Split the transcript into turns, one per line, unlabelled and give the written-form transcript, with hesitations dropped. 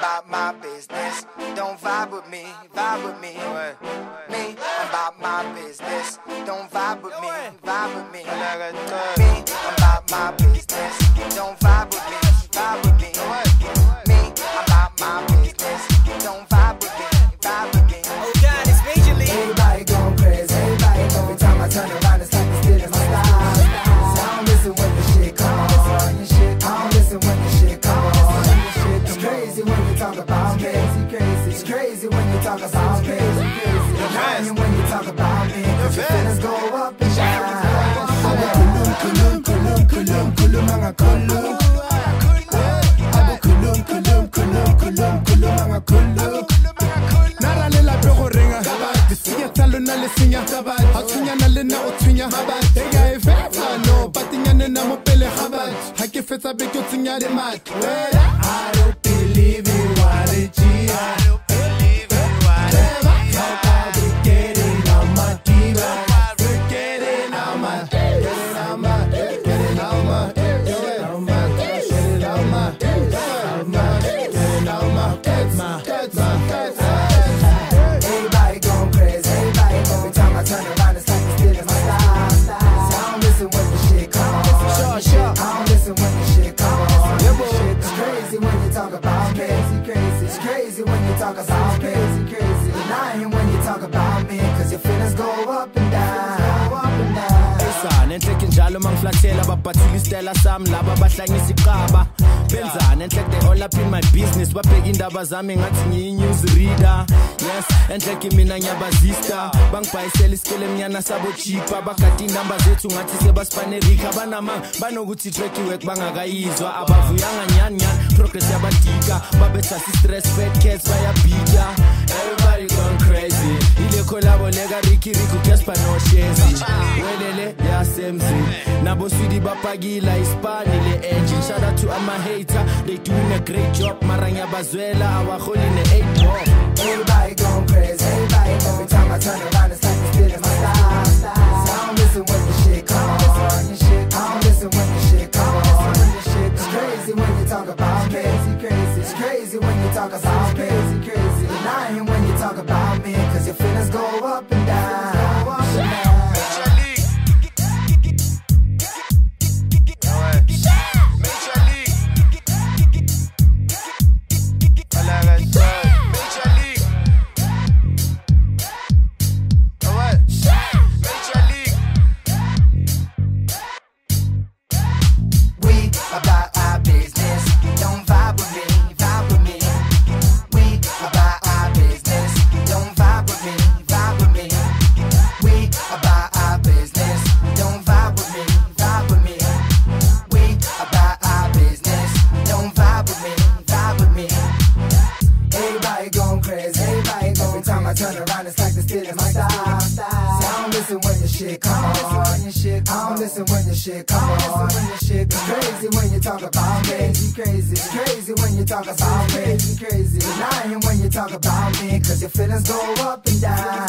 about my business. Don't vibe with me, vibe with me. Me, I'm about my business. Don't vibe with me, vibe with me. Me, I'm about my business. Don't vibe with me, vibe with me. Me, I'm about my business. Don't vibe with me, vibe with me.
Oh God, it's Major League.
Everybody going crazy, everybody. Every time I turn around, it's like it's still in my style. So I don't listen when the shit come on. I don't listen when the shit come on. It's crazy when you talk about me. It's crazy when you talk about me. It's lying when you talk about me. Cause your feelings go up and down. Kulum, kulum, kulum, kulum, mga kulum. Abo kulum, kulum, kulum, kulum, kulum, mga kulum. Naralela pego ringa. Disiya talo na lesinya. Hatunya na lena otunya. Ega efeta no, patinya nena mo pele khabat. Hake feta beko tunya de mat. I don't believe in what it is. I don't believe in what it is. How we getting on my diva? We're getting on my, getting on my, getting on my, getting on my, getting on my, getting on my, getting on my, get my, get my, get my. Everybody going crazy, everybody. Every time I turn around, it's like it's still in my style. So I don't listen when the shit come on. I don't listen when the shit come on. It's crazy when you talk about me. It's crazy when you talk about me. You're lying when you talk about me. Cause your feelings go up and down.
Nenhlek njalo mangiflathela babhathula isitela sami laba bahlangisa iqaba benzana nenhlek they all up in my business babheka indaba zami ngathi ngiyi-news reader yes enhlek mina ngiyabazista bangibhayisela isikele emnyana sabo cheaper bagada indamba zethu ngathi sebasipanerika banamanga banokuthi track work bangakayizwa abavuyanga nyani progress yabadika babethasa stress fat cats bayabhika everybody going crazy ile collabo leka Ricky Casper no shezi welele yasemzi nabo swidi bapagila ispani le engine shout out to my hater they doing a great job maranya bazwela awaholi ne 8 ball
everybody going crazy everybody every time I turn around it's like it's still in my style so I don't listen when the shit come on I don't listen when the shit come on it's crazy when you talk about me it's crazy when you talk about me you're lying when you talk about me cause your feelings go up and down
About our business, don't vibe with me, vibe with me. We about our business, don't vibe with me, vibe with me. We about our business, don't vibe with me, vibe with me. We about our business, don't vibe with me, vibe with me.
Everybody going crazy, everybody every time I turn around it's like they're stealing my style. So I don't listen when the shit come on. I don't listen when the shit come on. It's crazy when you talk about me. It's crazy when you talk about me. You're lying when you talk about me. Cause your feelings go up and down.